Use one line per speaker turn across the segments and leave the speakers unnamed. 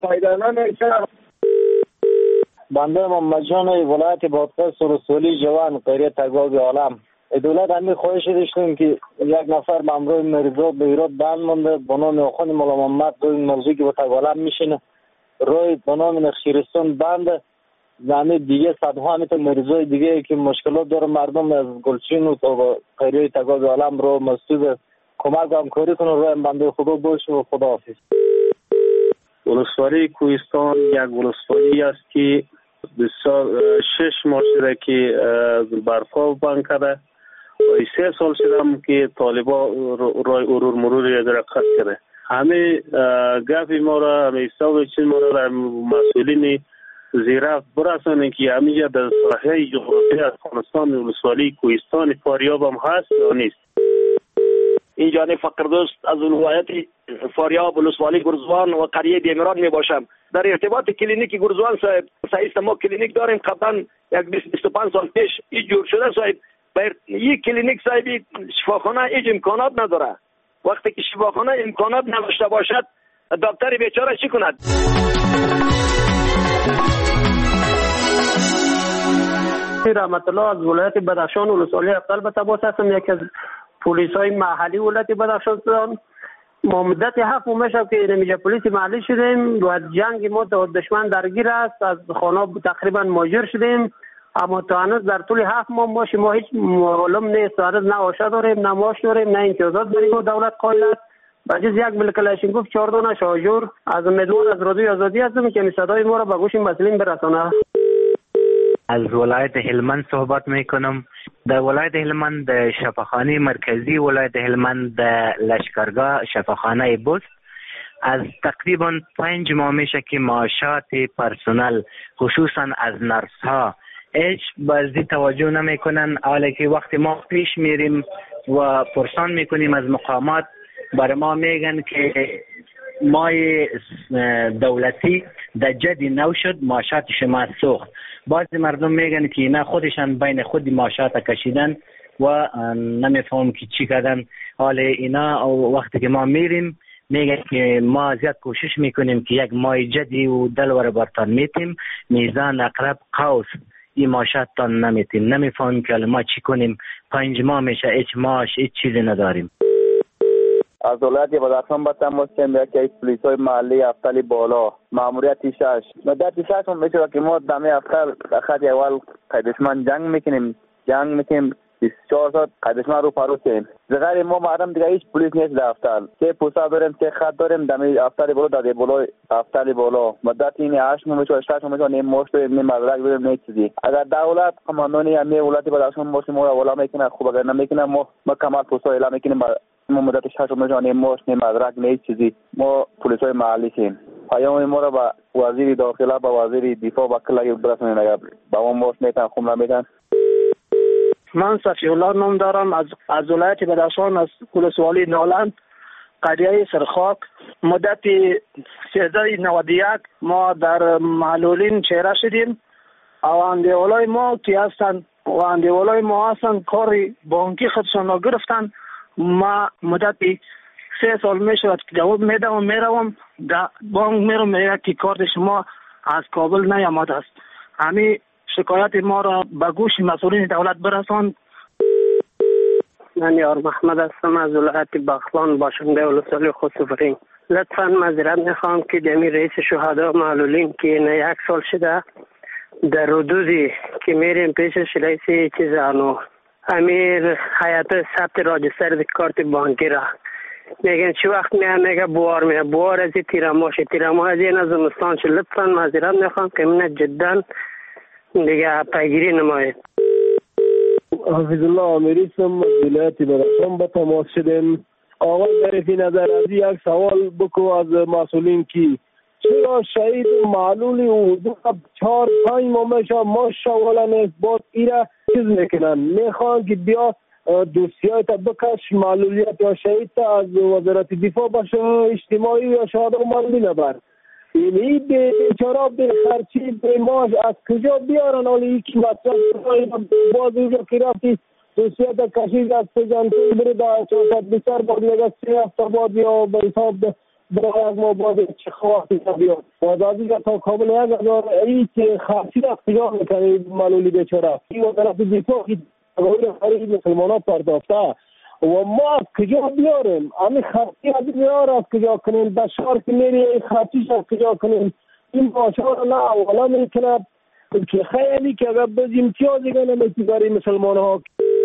پیدا نمیشه. بنده محمد جان ولایت بادغیس ولسوالی جوان قریه تگاب عالم. دولت همین خواهش داشتیم که یک نفر مامور مریضا به ایراد بند مونده به نام آخوند مولا محمد روی موضوعی که با تگالم میشینه روی به نام نخشیرستان بند زمین دیگه صدها همیت مریضای دیگه که مشکلات داره مردم از گلچین و تا قریه تگاب عالم رو مسئول کمک همکاری کنه روی بنده خدا باشه و خداحافظ. ولسوالی کوهستان یک ولسوالی است که بسیار 6 ماه شده که برفا بند کرده و 3 سال شده که طالبا رای ارور مرور را قطع کرده. همه گفی ما را همه حساب چین ما را مسئولین زیرفت برسانه که همینجا در ساحه جغرافی افغانستان ولسوالی کوهستان فاریاب هم هست یا نیست.
این جانب فقردوست از ولایت فاریاب ولسوالی گرزوان و قریه دیمران می باشم. در ارتباط کلینیک گرزوان صاحب سایست ما کلینیک داریم قبلا یک 25 سال پیش این جور شده صاحب. یک کلینیک صاحب شفاخانه هیچ امکانات نداره. وقتی که شفاخانه امکانات نداشته باشد دکتر بیچاره چی کند؟
رحمت الله از ولایت بدخشان ولسوالی افضل تباس هستم. یکی از پلیس های محلی ولایت بدخشان ما مدت 7 ماه میشه که نمیجا پلیس محلی شدیم و جنگ ما با دشمن درگیر است. از خانه تقریبا ماجر شدیم اما تا هنوز در طول 7 ماه ما هیچ معلوم نیست. هنوز نه آشا داریم نه ماش داریم نه امتیازات داریم و دولت قائل است. بجز یک ملک کلاشینکوف 4 دانه شاجور از امیدوار از رادیوی آزادی هستم که صدای ما را به گوش مسئولین برسانه.
از ولایت هلمند صحبت میکنم. در ولایت هلمند شفاخانه مرکزی ولایت هلمند لشکرگاه شفاخانه بست از تقریبا 5 ماه میشه که معاشات پرسنل خصوصا از نرس ها هیچ بازی توجه نمیکنن. حالا که وقتی ما پیش میریم و پرسان میکنیم از مقامات برای ما میگن که مای دولتی در جدی نو شد معاشات شما سوخت. بعضی مردم میگن که نه خودشان بین خود معاشات کشیدن و نمیفهم که چی کردن. حالا اینا وقتی که ما میریم میگن که ما زیاد کوشش میکنیم که یک مای جدی و دلور برتان میتیم میزان اقرب قوس این معاشات تان نمیتیم. نمیفهم که ما چی کنیم. 5 ماه میشه هیچ معاش هیچ چیزی نداریم.
از ولایت بدخشان به تماس هستم. یکی از پلیس‌های محلی افضل بالا ماموریت 6 مدت 6 هم میشه که ما دم افضل خط اول قیدشمن جنگ میکنیم 24 ساعت قیدشمن رو پارو کنیم. زغیر ما مردم دیگه هیچ پلیس نیست در افضل. 3 پوسا داریم 3 خط داریم دم افضل بالا داده بالا افضل بالا مدت این 8 ماه میشه 6 ماه میشه نیم مشت نیم مدرک داریم نه چیزی. اگر دولت قماندانی همه ولایت بدخشان باشه ما ولا میکنه خوب اگر نمیکنه ما کمال پوسا اعلام میکنیم ما مدت 6 ماه نیم ماش نیم مدرک نه چیزی. ما پلیسای محلی شیم. پیام ما را با وزیر داخله با وزیر دفاع با کلای برسونید اگر با ما ماش میتن خوب نمیتن.
من صفی الله نام دارم از ولایت بدخشان از ولسوالی نالند قریه سرخاک. مدت 1391 ما در معلولین چهره شدیم. اندیولای ما که هستند و اندیولای ما هستند کاری بانکی خودشان را گرفتن. ما مدت 3 سال میشود که جواب میدم و میروم در بانک میرم میگه که کارت شما از کابل نیامده است. همین شکایت ما را به گوش مسئولین دولت برسان. من یار محمد هستم از ولایت بغلان باشنده ولسوالی خودسپری. لطفا معذرت میخوام که دمی رئیس شهدا معلولین که 1 سال شده در حدودی که میریم پیشش رئیس چیزانو امیر حیات ثبت راجستر کارت بانکی را میگن چه وقت میگه بوار از تیرماش از این از زمستان شد. لطفا معذرت میخوام که من جدا دیگه پیگیری نماید.
حافظ الله آمیری سم ولایت بدخشان به تماس شدیم. آقای در نظر از یک سوال بکو از مسئولین که چرا شهید معلولی و 4-5 ماه ماشاءالله نیست باز ایره چیز میکنن میخوان که بیا دوسیای تا بکش معلولیت یا شهید تا از وزارت دفاع باشه اجتماعی یا شهاده و معلولی نبر. اینی بیچاره به خرچی به ماش از کجا بیارن؟ حالا یکی مطرح باز اینجا که رفتی دوسیای تا کشید از سجانتون بره دا 400 بسر باید یک 3 هفته باید یا به حساب
برای از ما باید چه خواهی بیاد و دیگر تا کامل 1000 ای که خاصی را اختیار میکنه معلولی بیچاره این وزارت دفاع خریج مسلمان ها پرداخته و ما از کجا بیاریم همین خرچی از بیار از کجا کنیم بشار که میری خرچیش از کجا کنیم این باشار نه اولا میکنه که خیلی که اگر بز امتیازی گنه میتی برای مسلمان ها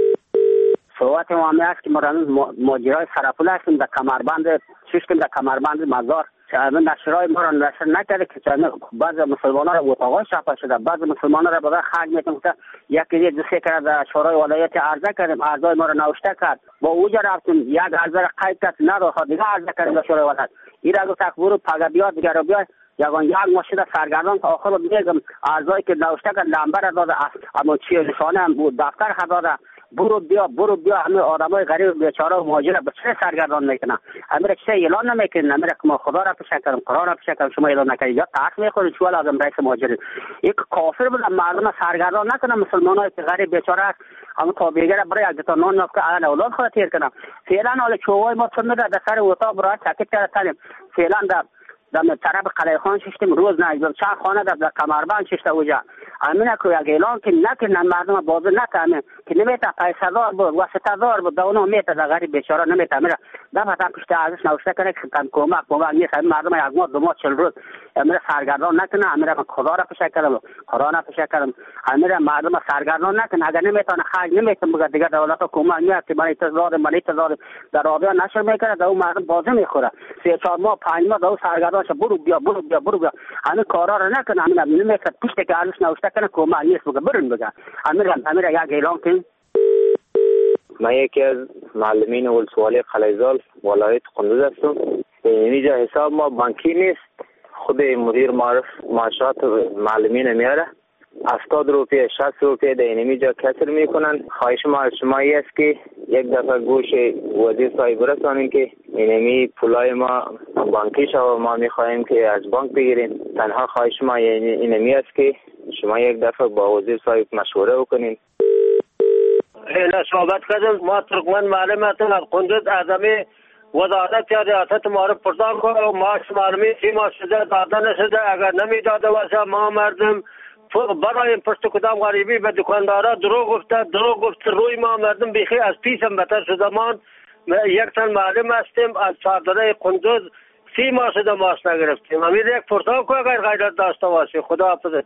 صحبت وامی است که ما ماجرای سرپول هستیم در کمربند ششکم در کمربند مزار چند نشرای ما را نشر نکرده که بعض مسلمان ها را اتاقای شفا شده بعض مسلمان ها را برای خرج میتونم که یکی دو سه کرده در شورای ولایت عرضه کردیم اعضای ما را نوشته کرد با اوجا رفتیم یک عرضه را قید کرد نداشت دیگه عرضه کردیم در شورای ولایت این را گفت برو پگه بیاد دیگه رو بیاد یک ماشین سرگردان تا آخر میگم اعضایی که نوشته کرد نمبر داده اما چی نشانه هم بود دفتر داده برو بیا همه آدمای غریب بیچاره و مهاجر به چه سرگردان میکنن امیر چه اعلان نمیکنن امیر که ما خدا را پیش کردم قرآن را پیش کردم شما اعلان نکنید یا تاس میخورید چه لازم رئیس مهاجر یک کافر بود مردم سرگردان نکنه مسلمانای که غریب بیچاره است اما تابعیگر برای یک تا نان نفت الان اولاد خود تیر کنم فعلا حال چوغای ما چون میره در سر اتاق برای چکت کردیم فعلا در طرف قلعه خان ششتیم روز نه چند خانه در کمربند ششته اوجا امینه که یک اعلان که نکنن مردم بازه نکنه که نمیته پیسدار بود واسطه‌دار بود دونو میته در غریب بیچاره نمیته میره دفعه پشت ازش نوشته کنه که کمک نیست مردم یک ماه دو ماه 40 روز امیر سرگردان نکنه امیر خدا را پیش کردم قرآن را پیش کردم امیر مردم سرگردان نکنه اگر نمیتونه خرج نمیتونه بگه دیگه دولت کمک میاد که من انتظار در رادیو نشر میکنه در اون مردم بازه میخوره 3-4 ماه 5 ماه دو سرگردان برو بیا همین کارا را نکنه همین نمیشه پشت که ازش نوشته کنه کمک نیست بگه برن بگه امیر یک اعلان کن
من یکی از معلمین ولسوالی قلعه‌زال ولایت قندوز هستم. اینجا حساب ما بانکی نیست خود مدیر معاشات معلمین میاره 70 روپیه 60 روپیه در اینجا کسر میکنن. خواهش ما از شما است که یک دفعه گوش وزیر صاحب برسانیم که اینمی پولای ما بانکی شو ما میخواهیم که از بانک بگیریم. تنها خواهش ما اینمی است که شما یک دفعه با وزیر صاحب مشوره بکنین.
اینا صحبت کردم ما ترکمن معلم هستم از قندوز اعظمی وزارت یا ریاست معارف پرسان کنم ماش معلومی 3 ماه شده داده نشده اگر نمیداده واسه ما مردم برای پشت کدام غریبی به دکاندارا دروغ گفت روی ما مردم بیخی از پیسم بتر شده مان یک تن معلم هستیم از صادره قندوز 3 ماه شده ماش نگرفتیم امیر یک پرسان کنم اگر غیرت داشته باشه خدا حافظ.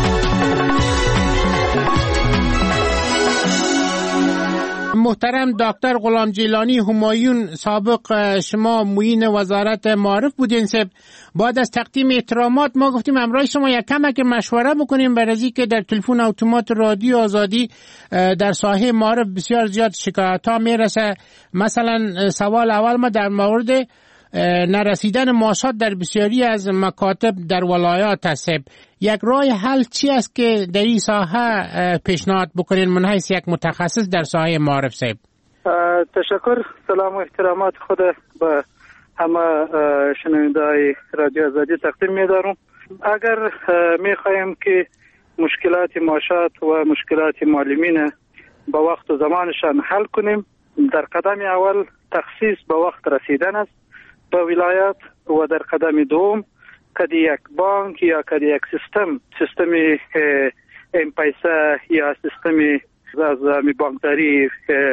محترم دکتر غلام جیلانی همایون سابق شما معین وزارت معارف بودین سب بعد از تقدیم احترامات ما گفتیم همراه شما یک کمک مشوره بکنیم برای از اینکه در تلفن اتومات رادیو آزادی در ساحه معارف بسیار زیاد شکایت ها میرسه. مثلا سوال اول ما در مورد نرسیدن معاشات در بسیاری از مکاتب در ولایات است. یک راه حل چی است که در این ساحه پیشنهاد بکنین من حیث یک متخصص در ساحه معارف صاحب؟
تشکر. سلام و احترامات خود به همه شنونده‌های رادیو آزادی تقدیم می‌دارم. اگر می‌خواهیم که مشکلات معاشات و مشکلات معلمین به وقت و زمانشان حل کنیم در قدم اول تخصیص به وقت رسیدن است به ولایات و در قدم دوم کدی یک بانک یا کدی یک سیستم ام پیسه یا سیستم از بانکداری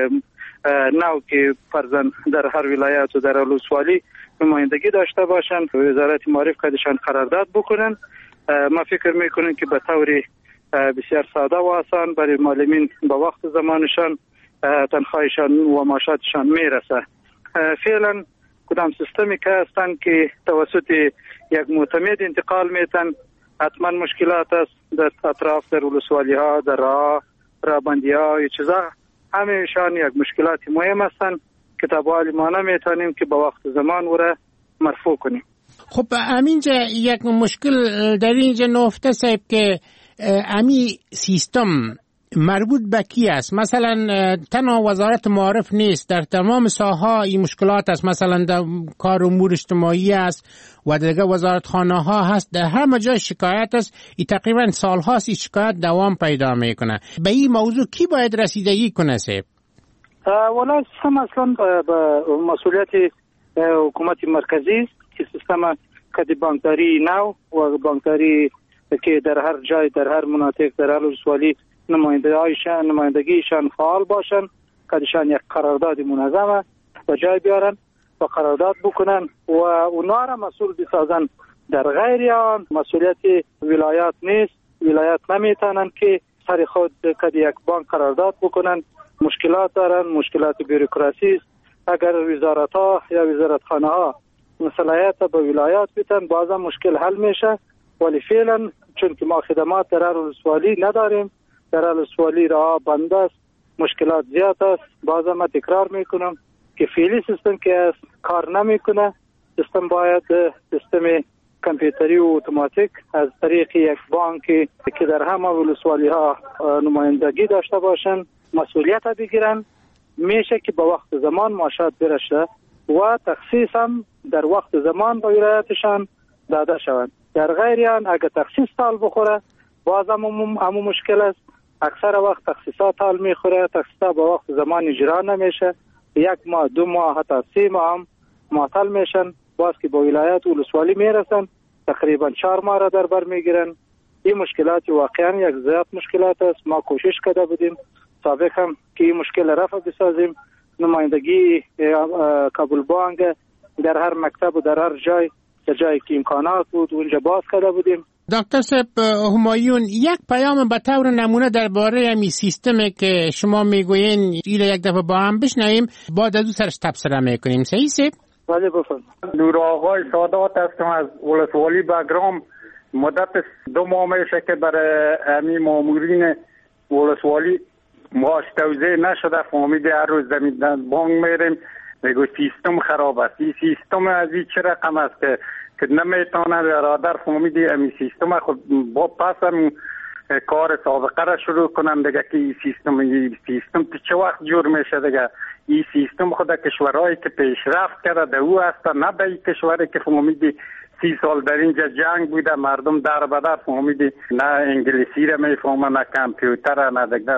نو که فرضاً در هر ولایت و در ولسوالی نمایندگی داشته باشند وزارت معارف کدشان قرارداد بکنن. ما فکر میکنیم که به طور بسیار ساده و آسان برای معلمین به وقت زمانشان تنخواهشان و معاشاتشان میرسه. فعلا کدام سیستمی که هستند که توسط یک معتمد انتقال میتن حتما مشکلات است در اطراف در ولسوالی ها در رابندی ها یا چیزا همیشان یک مشکلات مهم هستند که تابعالی ما نمیتونیم که به وقت زمان وره مرفوع کنیم.
خب همینجا یک مشکل در اینجا نفته صاحب که امی سیستم مربوط به کی است؟ مثلا تنها وزارت معارف نیست، در تمام ساحه این مشکلات است. مثلا در کار امور اجتماعی است و دیگه وزارت خانه ها هست، در همه جای شکایت است. این تقریبا سال هاست این شکایت دوام پیدا میکنه. به این موضوع کی باید رسیدگی کنه صاحب؟
والا هم اصلا به مسئولیت حکومت مرکزی است که سیستم کدی بانکداری نو و بانکداری که در هر جای در هر مناطق در هر ولسوالی نمایندگیشان فعال باشن، کدیشان یک قرارداد منظمه به جای بیارن و قرارداد بکنن و اونا را مسئول بسازن. در غیر آن مسئولیت ولایات نیست. ولایات نمیتونن که سر خود کدی یک بانک قرارداد بکنن. مشکلات دارن، مشکلات بیروکراسی است. اگر وزارت ها یا وزارتخانه ها صلاحیت به ولایات بدن بازم مشکل حل میشه، ولی فعلا چون که ما خدمات در هر ولسوالی نداریم، در هر ولسوالی راه بند است، مشکلات زیاد است. بازم من تکرار میکنم که فعلی سیستم که است کار نمیکنه. سیستم باید سیستم کامپیوتری و اتوماتیک از طریق یک بانک که در همه ولسوالی ها نمایندگی داشته باشن مسئولیت بگیرن، میشه که با وقت زمان معاشات برشه و تخصیص هم در وقت زمان با ولایتشان داده شوند. در غیر آن اگر تخصیص تال بخوره باز همون مشکل است. اکثر وقت تخصیصات تال میخوره، تخصیصات با وقت زمان اجرا نمیشه، 1 ماه 2 ماه حتی 3 ماه هم معطل میشن. باز که با ولایت ولسوالی میرسن تقریبا 4 ماه را در بر میگیرن. این مشکلات واقعا یک زیاد مشکلات است. ما کوشش کرده بودیم سابق هم که این مشکل رفع بسازیم. نمایندگی کابل بانک در هر مکتب و در هر جای در جایی که امکانات بود اونجا باز کرده بودیم.
دکتر صاحب همایون، یک پیام به طور نمونه درباره همین سیستمی که شما میگوین ایله یک دفعه با هم بشنویم، بعد از او سرش تبصره میکنیم. صحیح صاحب؟
بله بفرمایید.
نور آقای سادات هستم از ولسوالی بگرام. مدت 2 ماه میشه که برای همین مامورین ولسوالی معاش توزیع نشده. فهمیدی هر روز زمین بانک میریم میگو سیستم خراب است. این سیستم از این چه رقم است که نمیتونه برادر فهمیدی همین سیستم خود با پس هم کار سابقه را شروع کنن دیگه که این سیستم چه وقت جور میشه دیگه. این سیستم خود کشورهایی که پیشرفت کرده او هست، نه به این کشوری که فهمیدی 30 سال در اینجا جنگ بوده، مردم در بدر فهمیدی نه انگلیسی را میفهمه، نه کامپیوتر، نه دیگه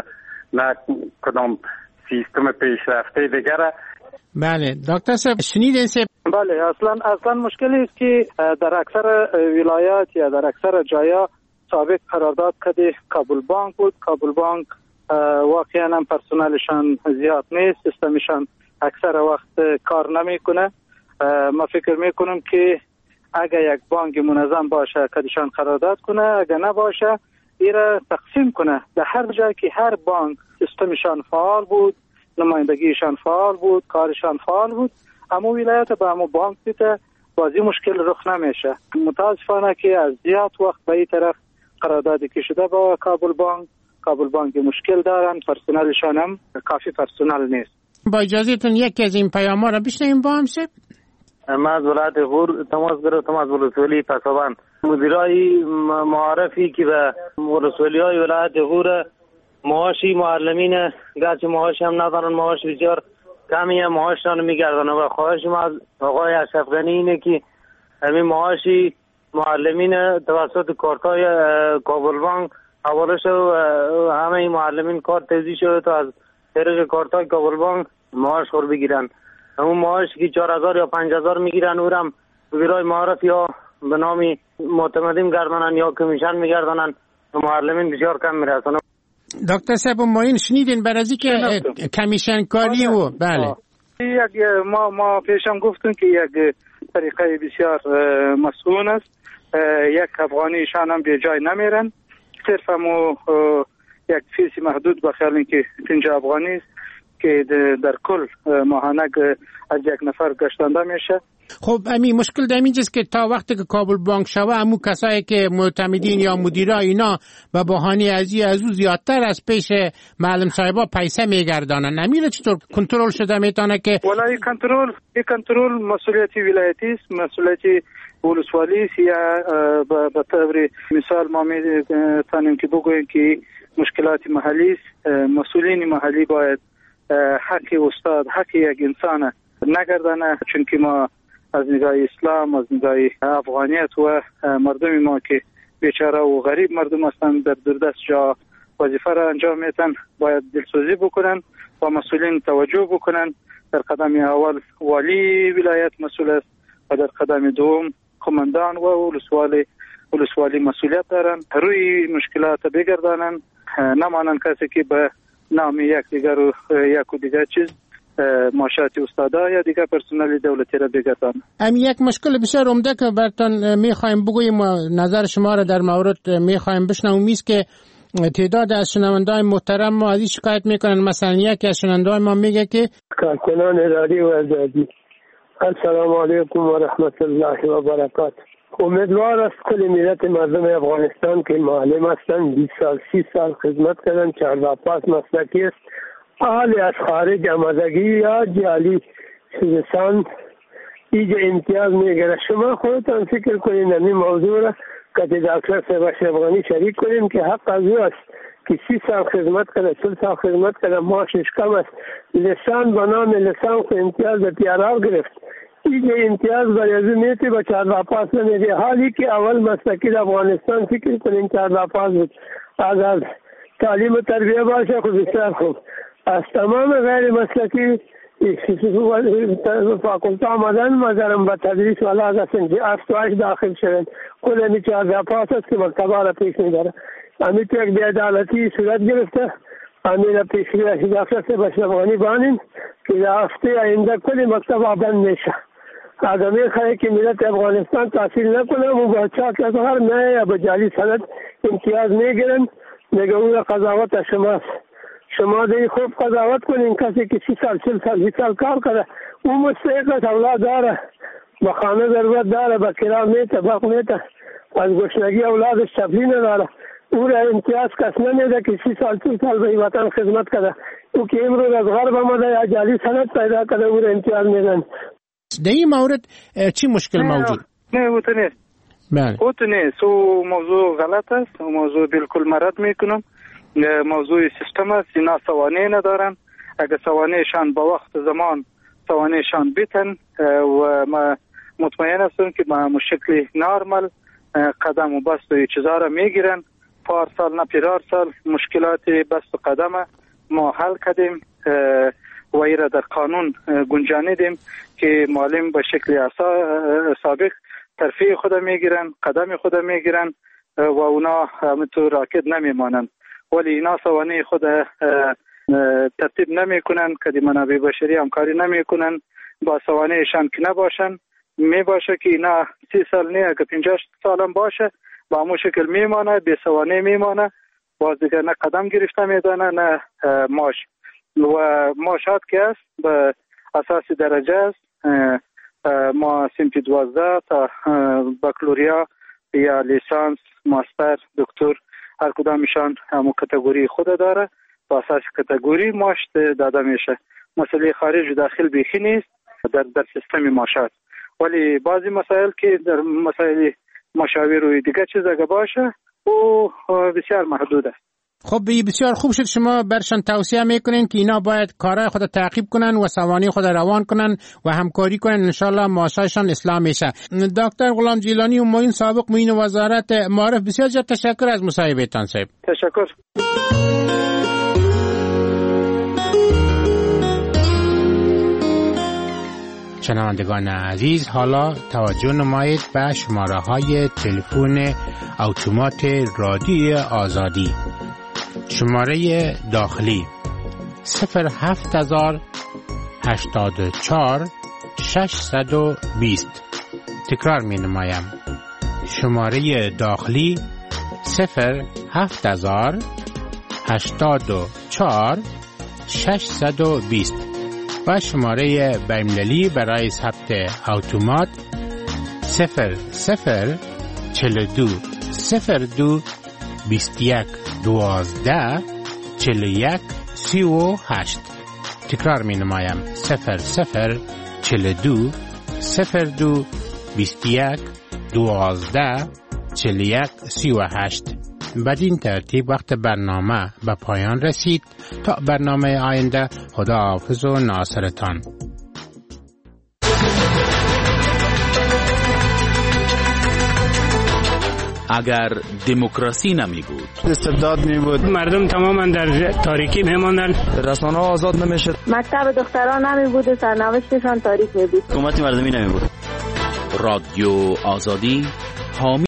نه کدام سیستم پیشرفته دیگر.
بله دکتر صاحب شنیدین صاحب؟
بله اصلا مشکلی است که در اکثر ولایات یا در اکثر جایا سابق قرارداد کده کابل بانک بود. کابل بانک واقعا هم پرسنلشان زیاد نیست، سیستمشان اکثر وقت کار نمیکنه. ما فکر میکنم که اگر یک بانک منظم باشه کدیشان قرارداد کنه، اگر نباشه ایره تقسیم کنه. در هر جایی که هر بانک سیستمشان فعال بود، نمایندگیشان فعال بود، کارشان فعال بود، اما ولایت به همو بانک بیده بازی مشکل رخ نمیشه. متاسفانه که از زیاد وقت به این طرف قراردادی که شده با کابل بانک مشکل دارن، پرسنلشان هم کافی پرسنل نیست.
با اجازهتون یکی از این پیام‌ها را بشنویم با هم صاحب.
ما از ولایت غور تماس گرفتم از ولسوالی پسابند. مدیرای معارفی که به ولسوالی‌های ولایت غور معاشی معلمین گرچه معاش هم ندارن، معاش بسیار کمی هم معاششان میگردن و خواهش ما از آقای اشرف غنی اینه که همین معاشی معلمین توسط کارتای کابل بانک حواله شد و همه این معلمین کار تیزی شده تا از طریق کارتای کابل بانک معاش خور بگیرن. همون معاش که 4000 یا 5000 میگیرن او هم مدیرای معارف یا به نامی معتمدین گردانن یا کمیشن میگردانن و معلمین بسیار کم میرسن.
دکتر صاحب ما این شنیدین بر از که کمیشن کاری و بله
ما پیشم گفتیم که یک طریقه بسیار مسئول است. یک افغانیشان هم به جای نمیرن، صرف همو یک فیس محدود بخیال این که 50 افغانی است که در کل ماهانه از یک نفر گشتنده میشه.
خب همین مشکل در اینجاست که تا وقتی که کابل بانک شوه همون کسایی که معتمدین یا مدیرا اینا به بهانه از او زیادتر از پیش معلم صاحبا پیسه میگردانن. نمیره چطور کنترل شده میتونه که
والله کنترل مسئولیت ولایتی است، مسئولیت ولسوالی است. یا به طور مثال ما میتونیم که بگوییم که مشکلات محلی است. مسئولین محلی باید حق استاد، حق یک انسان نگردانه، چون که ما از نگاه اسلام، از نگاه افغانیت و مردم ما که بیچاره و غریب مردم هستند در دوردست جا وظیفه را انجام میتن، باید دلسوزی بکنن و مسئولین توجه بکنن. در قدم اول والی ولایت مسئول است،
و در قدم دوم قماندان و ولسوالی مسئولیت دارن روی مشکلات بگردانن، نمانن کسی که به نام یک دیگر و دیگر چیز معاشرت استادا یا دیگر پرسنل دولتی را بگردانن.
یک مشکل بسیار عمده که براتون میخوایم بگوییم و نظر شما را در مورد میخوایم بشنویم است که تعداد از شنونده‌های محترم ما از این شکایت میکنن. مثلا یکی از شنونده‌های ما میگه که
کارکنان اداری و آزادی، السلام علیکم و رحمت الله و برکاته. امیدوار است کل ملت مردم افغانستان که معلم هستند 20 سال 30 سال خدمت کردن، 14 پاس مسلکی است، اهل از خارج آمدگی یا جعلی سیستان اینجا امتیاز میگیره. شما خودتان فکر کنید این موضوع را که دکتر سباش افغانی شریک کنیم که حق از او است که 30 سال خدمت کرده، 40 سال خدمت کرده، معاشش کم است، لسان به نام لسان خو امتیاز به پیارا گرفت، اینجا امتیاز برای از میتی با 14 پاس نمیده. حالی که اول مسلکی در افغانستان فکر کنیم 14 پاس بود، از تعلیم و تربیه باشه خود بسیار خوب. از تمام غیر مسلکی فاکولتا آمدن مدارم به تدریس و علاقه هستند که افتواش داخل شدن. کل همی 14 پاس است که مکتبه را پیش میداره. همی تو یک بیعدالتی صورت گرفته، همی را پیش میداره دکتر سباش افغانی بانیم که در هفته آینده کل مکتبه بند میشه. اگر میخواهی که ملت افغانستان تحصیل نکنه و بچه که از هر نه یا به جعلی سند امتیاز میگیرن، میگه اون قضاوت شماست. شما دیگه خوب قضاوت کنین. کسی که 30 سال 40 سال 20 سال کار کرده اون مستحق است، اولاد داره، به خانه ضرورت داره، به کرا میته، باق میته، از گشنگی اولادش تبلی نداره، او را امتیاز کس نمیده که 30 سال 40 سال به وطن خدمت کرده. او که امروز از غرب آمده یا جعلی سند پیدا کرده او را امتیاز میدن.
در این مورد چی مشکل موجود؟
نه اوت نیست.
بله
اوت نیست. او موضوع غلط است. موضوع بالکل مرد میکنم. موضوع سیستم است. اینا سوانه ندارن. اگر سوانهشان با وقت زمان سوانهشان بیتن و ما مطمئن هستم که با شکل نرمال قدم و بست و چیزا را میگیرن. پارسال نه پیرار سال مشکلات بست و قدم ما حل کردیم و ایره در قانون گنجانیدیم که معلم به شکل سابق ترفیع خود میگیرن، قدم خود میگیرن و اونا همینطور راکد نمیمانند. ولی اینا سوانه خود ترتیب نمیکنن، که منابع بشری همکاری نمیکنن با سوانهشان که نباشن. میباشه که اینا 30 سال نه اگه 50 سال هم باشه با همون شکل میمانه، به سوانه میمانه، باز دیگه نه قدم گرفته میدانه نه معاش. و معاشات که است به اساس درجه است. ما سمت 12 تا بکالوریا یا لیسانس، ماستر، دکتر هر کدامشان همون کاتگوری خود داره. با اساس کاتگوری معاش داده میشه. مسئله خارج و داخل بیخی نیست در سیستم معاشات. ولی بعضی مسائل که در مسائل مشاور و دیگه چیز اگه باشه او بسیار محدود است.
خب بسیار خوب شد شما برشان توصیه میکنین که اینا باید کارهای خود تعقیب کنن و سوانه خود روان کنن و همکاری کنن. انشالله معاششان اصلاح میشه. دکتر غلام جیلانی همایون سابق معین وزارت معارف، بسیار زیاد تشکر از مصاحبهتان صاحب.
تشکر.
شنوندگان عزیز، حالا توجه نمایید به شماره های تلفن اتومات رادیو آزادی. شماره داخلی 07084 620. تکرار می نمایم. شماره داخلی 07084 620 و شماره بین‌المللی برای ثبت اتومات 0042 02 21 12 41 38. تکرار می نمایم 0042 02 21 12 41 38. بدین ترتیب وقت برنامه به پایان رسید. تا برنامه آینده، خدا حافظ و ناصرتان.
اگر دموکراسی نمی بود،
استبداد می بود،
مردم تماما در تاریکی می ماندن،
رسانه ها آزاد نمی شد،
مکتب دختران نمی بود و سرنوشتشان تاریک می بود،
حکومت مردمی نمی بود.
رادیو آزادی حامی